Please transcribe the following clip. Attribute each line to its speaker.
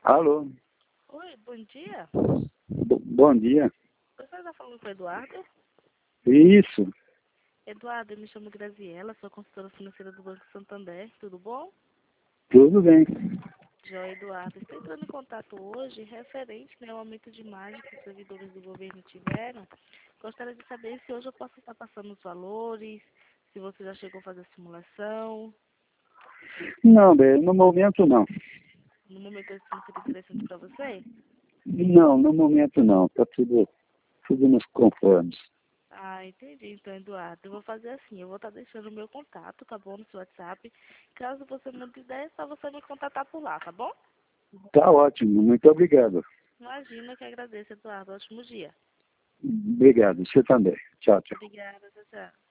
Speaker 1: Alô,
Speaker 2: Oi, bom dia.
Speaker 1: bom dia.
Speaker 2: Você está falando com o Eduardo?
Speaker 1: Isso,
Speaker 2: Eduardo, eu me chamo Graziela, sou consultora financeira do Banco Santander. Tudo bom?
Speaker 1: tudo bem.
Speaker 2: Joia, Eduardo. Estou entrando em contato hoje referente, ao aumento de margem que os servidores do governo tiveram. Gostaria de saber se hoje eu posso estar passando os valores, se você já chegou a fazer a simulação.
Speaker 1: Não, bem, no momento não.
Speaker 2: No momento esse não seria interessante para você?
Speaker 1: Não, no momento não. Está tudo nos conformes.
Speaker 2: Ah, entendi. Então, Eduardo, eu vou fazer assim, eu vou estar deixando o meu contato, tá bom, no seu WhatsApp. Caso você mude ideia, é só você me contatar por lá, tá bom?
Speaker 1: Tá ótimo, muito obrigado.
Speaker 2: Imagina, que agradeço, Eduardo. Ótimo dia.
Speaker 1: Obrigado, você também. Tchau, tchau.
Speaker 2: Obrigada, tchau, tchau.